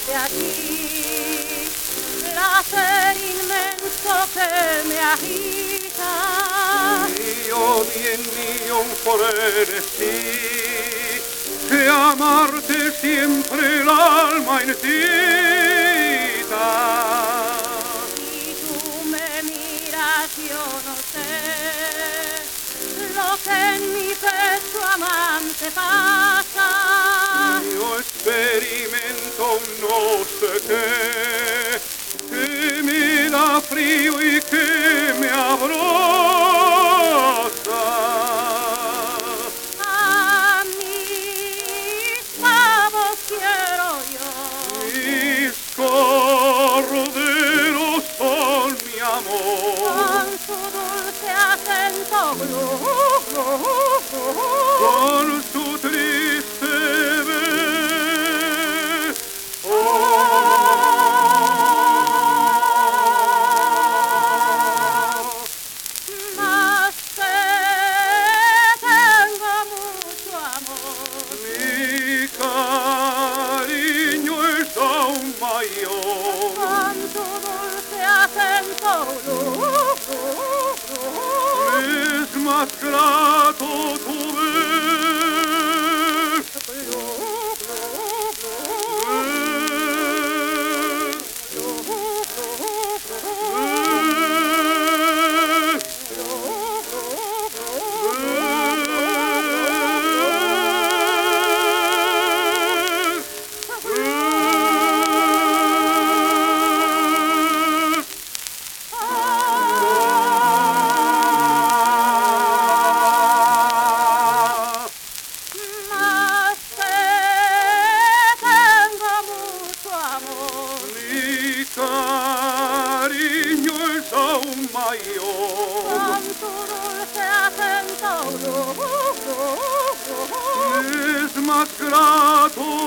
de aquí, placer inmenso que me agita. Bien mío, un frenesí, que amarte siempre el alma incita. Si tú me miras, yo no sé lo que en mi pecho amante pasa. Yo experimento un no sé qué, que me da frío y que me abroza. A mis pavos quiero yo, Mis corderos son mi amor. con su dulce acento Con su triste vez. Mas te tengo mucho amor. Mi cariño es aún mayor. Con tu dulce acento Es más grato tu ver. Mas te tengo mucho amor. Mi cariño es aún mayor. Con tu dulce acento Es más grato